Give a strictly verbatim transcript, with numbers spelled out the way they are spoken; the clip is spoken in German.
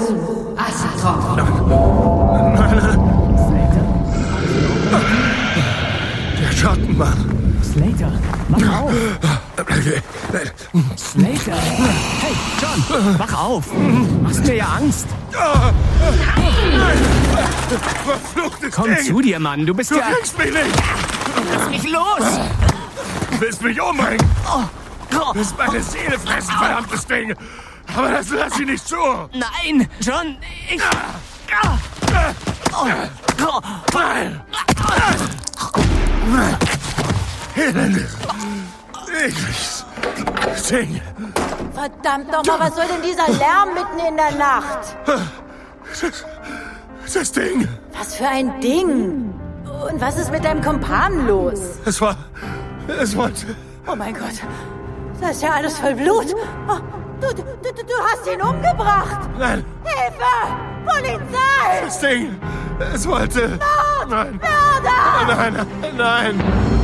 zu, Asator. Nein, nein. Der Schattenmann. Slater, wach auf. Slater. Hey, John, wach auf. Machst mir ja Angst. Verfluchtes Komm Ding. zu dir, Mann. Du bist Du ja... kriegst mich nicht. Lass mich los. Du willst mich umbringen. Du willst meine Seele fressen, verdammtes Ding. Aber das lass ich nicht zu. Nein, John, ich... Nein. Elendes, ekliges Ding. Verdammt nochmal, was soll denn dieser Lärm mitten in der Nacht? Das, das Ding. Was für ein Ding? Und was ist mit deinem Kumpan los? Es war... Es wollte... Oh mein Gott, das ist ja alles voll Blut. Oh, du, du, du, du hast ihn umgebracht. Nein, Hilfe! Polizei! das Ding. Es wollte... Mord! Nein. Mörder! Nein, nein, nein.